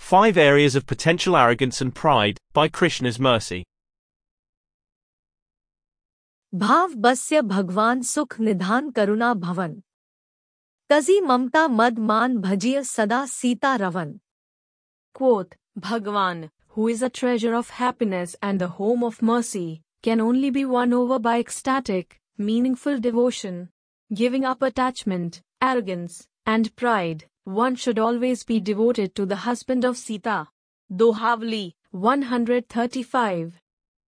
5 Areas of Potential Arrogance and Pride, by Krishna's Mercy. भाव बस्य भगवान सुख निधान करुणा भवन तजी ममता मद मान भजिय सदा सीता रवन. Quote, Bhagwan, who is a treasure of happiness and the home of mercy, can only be won over by ecstatic, meaningful devotion. Giving up attachment, arrogance, and pride, one should always be devoted to the husband of Sita. Dohavali 135.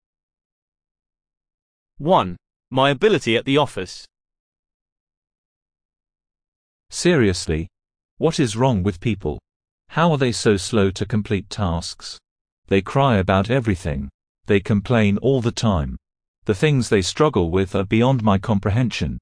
1. My ability at the office. Seriously? What is wrong with people? How are they so slow to complete tasks? They cry about everything. They complain all the time. The things they struggle with are beyond my comprehension.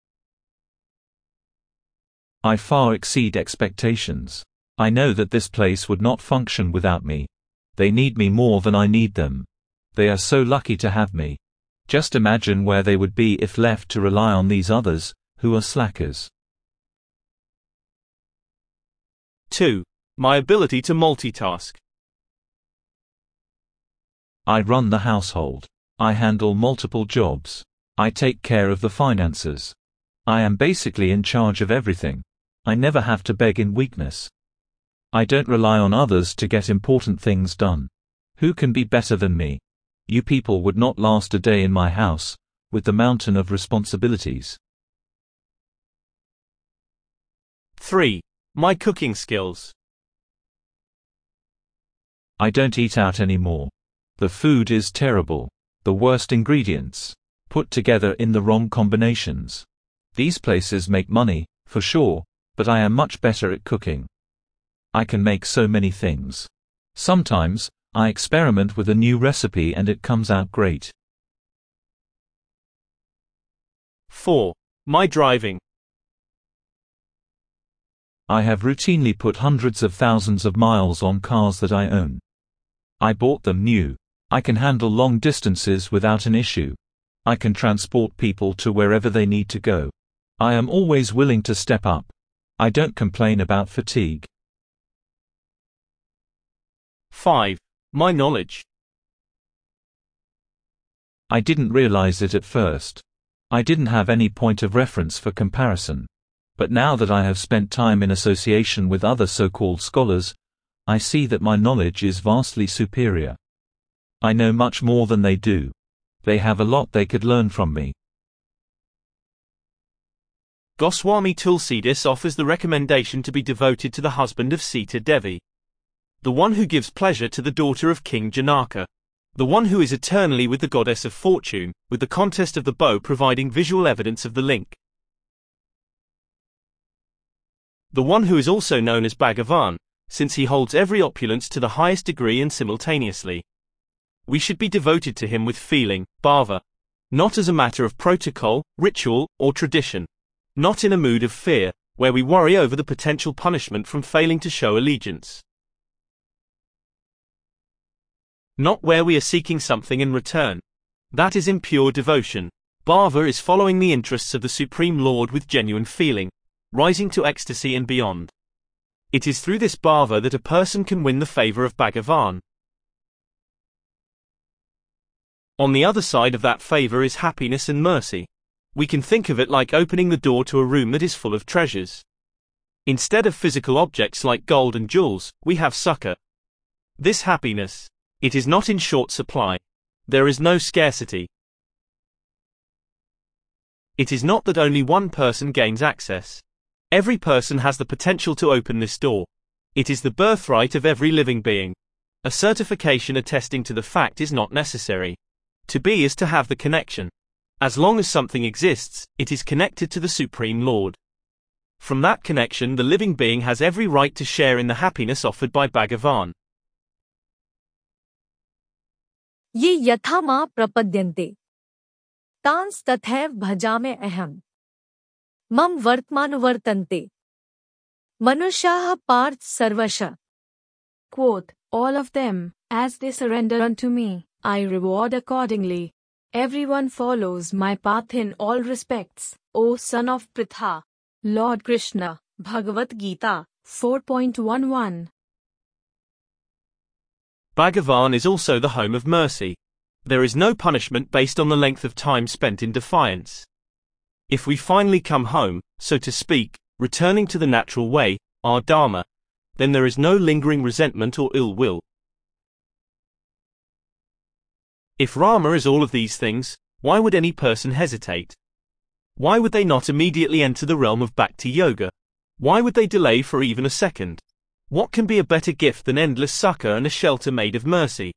I far exceed expectations. I know that this place would not function without me. They need me more than I need them. They are so lucky to have me. Just imagine where they would be if left to rely on these others, who are slackers. 2. My ability to multitask. I run the household. I handle multiple jobs. I take care of the finances. I am basically in charge of everything. I never have to beg in weakness. I don't rely on others to get important things done. Who can be better than me? You people would not last a day in my house, with the mountain of responsibilities. 3. My cooking skills. I don't eat out anymore. The food is terrible. The worst ingredients, put together in the wrong combinations. These places make money, for sure, but I am much better at cooking. I can make so many things. Sometimes, I experiment with a new recipe and it comes out great. 4. My driving. I have routinely put hundreds of thousands of miles on cars that I own. I bought them new. I can handle long distances without an issue. I can transport people to wherever they need to go. I am always willing to step up. I don't complain about fatigue. 5. My knowledge. I didn't realize it at first. I didn't have any point of reference for comparison. But now that I have spent time in association with other so-called scholars, I see that my knowledge is vastly superior. I know much more than they do. They have a lot they could learn from me. Goswami Tulsidas offers the recommendation to be devoted to the husband of Sita Devi. The one who gives pleasure to the daughter of King Janaka. The one who is eternally with the goddess of fortune, with the contest of the bow providing visual evidence of the link. The one who is also known as Bhagavan, since he holds every opulence to the highest degree and simultaneously. We should be devoted to him with feeling, bhava. Not as a matter of protocol, ritual, or tradition. Not in a mood of fear, where we worry over the potential punishment from failing to show allegiance. Not where we are seeking something in return. That is impure devotion. Bhava is following the interests of the Supreme Lord with genuine feeling, rising to ecstasy and beyond. It is through this bhava that a person can win the favor of Bhagavan. On the other side of that favor is happiness and mercy. We can think of it like opening the door to a room that is full of treasures. Instead of physical objects like gold and jewels, we have sukha. This happiness. It is not in short supply. There is no scarcity. It is not that only one person gains access. Every person has the potential to open this door. It is the birthright of every living being. A certification attesting to the fact is not necessary. To be is to have the connection. As long as something exists, it is connected to the Supreme Lord. From that connection, the living being has every right to share in the happiness offered by Bhagavan. ये यथा मां प्रपद्यन्ते तांस तथैव भजामे अहम् मम वर्तमानुवर्तन्ते मनुष्याः पार्थ सर्वशः. Quote, all of them, as they surrender unto me, I reward accordingly. Everyone follows my path in all respects, O son of Pritha. Lord Krishna, Bhagavad Gita, 4.11. Bhagavan is also the home of mercy. There is no punishment based on the length of time spent in defiance. If we finally come home, so to speak, returning to the natural way, our dharma, then there is no lingering resentment or ill will. If Rama is all of these things, why would any person hesitate? Why would they not immediately enter the realm of Bhakti Yoga? Why would they delay for even a second? What can be a better gift than endless succor and a shelter made of mercy?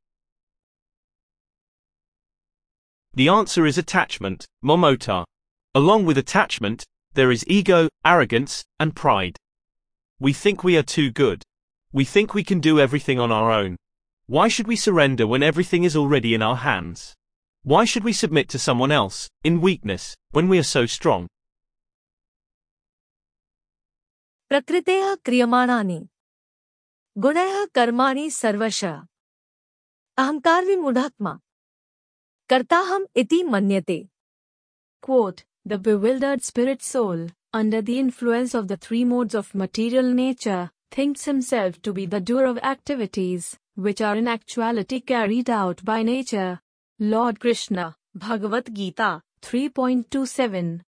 The answer is attachment, mamota. Along with attachment, there is ego, arrogance, and pride. We think we are too good. We think we can do everything on our own. Why should we surrender when everything is already in our hands? Why should we submit to someone else, in weakness, when we are so strong? प्रकृतेः क्रियमाणानि गुणैः कर्माणि सर्वशः अहंकारविमूढात्मा कर्ताहम् इति मन्यते. Quote, the bewildered spirit soul, under the influence of the three modes of material nature, thinks himself to be the doer of activities, which are in actuality carried out by nature. Lord Krishna, Bhagavad Gita, 3.27.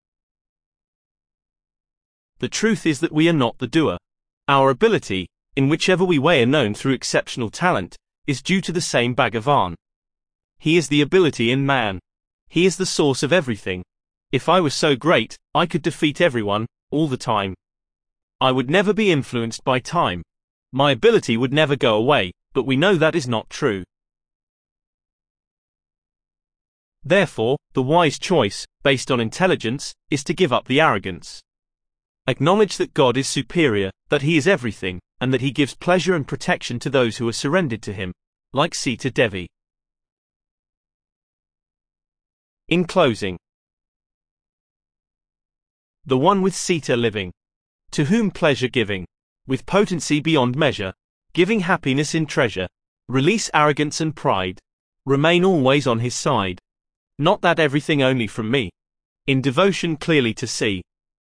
The truth is that we are not the doer. Our ability, in whichever way are known through exceptional talent, is due to the same Bhagavan. He is the ability in man. He is the source of everything. If I was so great, I could defeat everyone, all the time. I would never be influenced by time. My ability would never go away, but we know that is not true. Therefore, the wise choice, based on intelligence, is to give up the arrogance. Acknowledge that God is superior, that He is everything, and that He gives pleasure and protection to those who are surrendered to Him, like Sita Devi. In closing, the one with Sita living, to whom pleasure giving, with potency beyond measure, giving happiness in treasure, release arrogance and pride, remain always on his side. Not that everything only from me. In devotion clearly to see,